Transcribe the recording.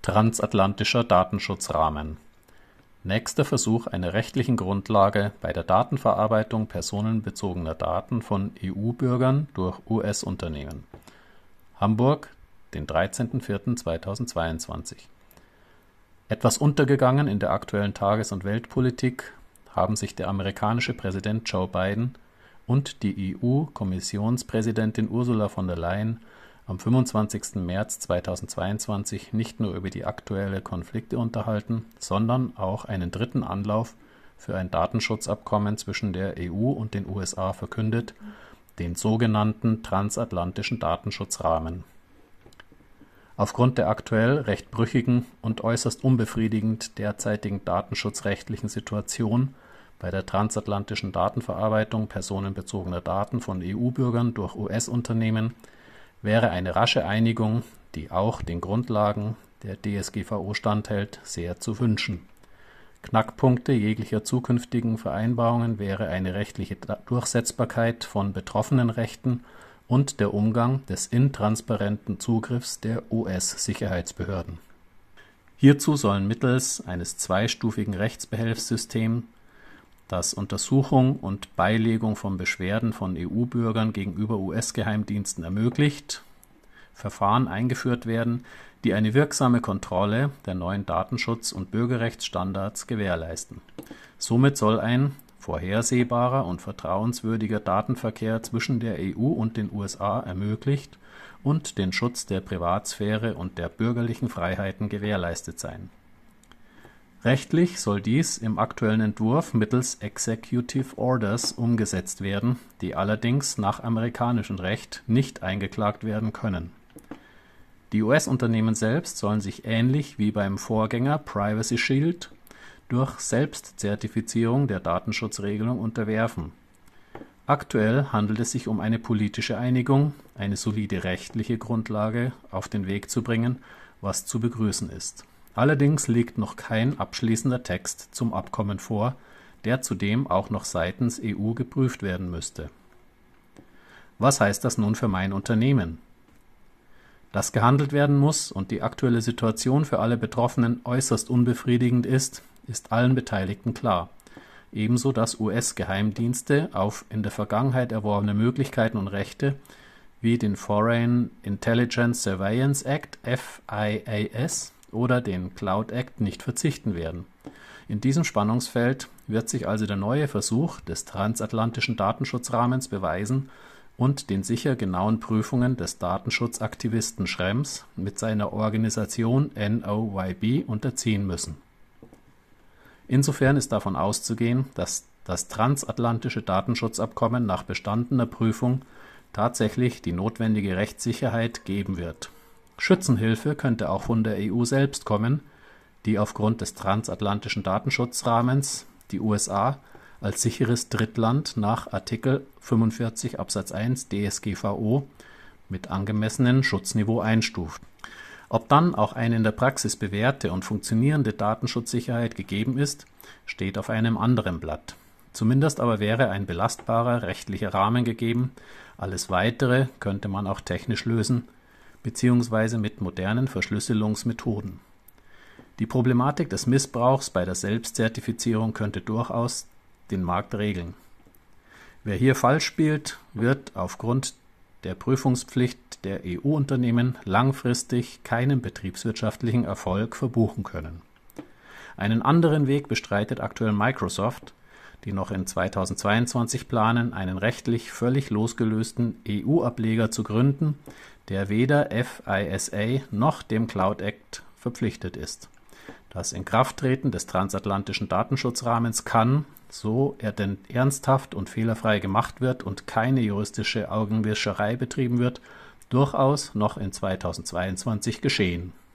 Transatlantischer Datenschutzrahmen. Nächster Versuch einer rechtlichen Grundlage bei der Datenverarbeitung personenbezogener Daten von EU-Bürgern durch US-Unternehmen. Hamburg, den 13.04.2022. Etwas untergegangen in der aktuellen Tages- und Weltpolitik haben sich der amerikanische Präsident Joe Biden und die EU-Kommissionspräsidentin Ursula von der Leyen am 25. März 2022 nicht nur über die aktuellen Konflikte unterhalten, sondern auch einen dritten Anlauf für ein Datenschutzabkommen zwischen der EU und den USA verkündet, den sogenannten Transatlantischen Datenschutzrahmen. Aufgrund der aktuell recht brüchigen und äußerst unbefriedigend derzeitigen datenschutzrechtlichen Situation bei der transatlantischen Datenverarbeitung personenbezogener Daten von EU-Bürgern durch US-Unternehmen wäre eine rasche Einigung, die auch den Grundlagen der DSGVO standhält, sehr zu wünschen. Knackpunkte jeglicher zukünftigen Vereinbarungen wäre eine rechtliche Durchsetzbarkeit von betroffenen Rechten und der Umgang des intransparenten Zugriffs der US-Sicherheitsbehörden. Hierzu sollen mittels eines zweistufigen Rechtsbehelfssystems, das Untersuchung und Beilegung von Beschwerden von EU-Bürgern gegenüber US-Geheimdiensten ermöglicht, Verfahren eingeführt werden, die eine wirksame Kontrolle der neuen Datenschutz- und Bürgerrechtsstandards gewährleisten. Somit soll ein vorhersehbarer und vertrauenswürdiger Datenverkehr zwischen der EU und den USA ermöglicht und den Schutz der Privatsphäre und der bürgerlichen Freiheiten gewährleistet sein. Rechtlich soll dies im aktuellen Entwurf mittels Executive Orders umgesetzt werden, die allerdings nach amerikanischem Recht nicht eingeklagt werden können. Die US-Unternehmen selbst sollen sich ähnlich wie beim Vorgänger Privacy Shield durch Selbstzertifizierung der Datenschutzregelung unterwerfen. Aktuell handelt es sich um eine politische Einigung, eine solide rechtliche Grundlage auf den Weg zu bringen, was zu begrüßen ist. Allerdings liegt noch kein abschließender Text zum Abkommen vor, der zudem auch noch seitens EU geprüft werden müsste. Was heißt das nun für mein Unternehmen? Dass gehandelt werden muss und die aktuelle Situation für alle Betroffenen äußerst unbefriedigend ist allen Beteiligten klar. Ebenso, dass US-Geheimdienste auf in der Vergangenheit erworbene Möglichkeiten und Rechte wie den Foreign Intelligence Surveillance Act (FIAS) oder den Cloud Act nicht verzichten werden. In diesem Spannungsfeld wird sich also der neue Versuch des transatlantischen Datenschutzrahmens beweisen und den sicher genauen Prüfungen des Datenschutzaktivisten Schrems mit seiner Organisation NOYB unterziehen müssen. Insofern ist davon auszugehen, dass das transatlantische Datenschutzabkommen nach bestandener Prüfung tatsächlich die notwendige Rechtssicherheit geben wird. Schützenhilfe könnte auch von der EU selbst kommen, die aufgrund des transatlantischen Datenschutzrahmens die USA als sicheres Drittland nach Artikel 45 Absatz 1 DSGVO mit angemessenem Schutzniveau einstuft. Ob dann auch eine in der Praxis bewährte und funktionierende Datenschutzsicherheit gegeben ist, steht auf einem anderen Blatt. Zumindest aber wäre ein belastbarer rechtlicher Rahmen gegeben, alles Weitere könnte man auch technisch lösen, beziehungsweise mit modernen Verschlüsselungsmethoden. Die Problematik des Missbrauchs bei der Selbstzertifizierung könnte durchaus den Markt regeln. Wer hier falsch spielt, wird aufgrund der Prüfungspflicht der EU-Unternehmen langfristig keinen betriebswirtschaftlichen Erfolg verbuchen können. Einen anderen Weg bestreitet aktuell Microsoft, die noch in 2022 planen, einen rechtlich völlig losgelösten EU-Ableger zu gründen, der weder FISA noch dem Cloud Act verpflichtet ist. Das Inkrafttreten des transatlantischen Datenschutzrahmens kann, so er denn ernsthaft und fehlerfrei gemacht wird und keine juristische Augenwischerei betrieben wird, durchaus noch in 2022 geschehen.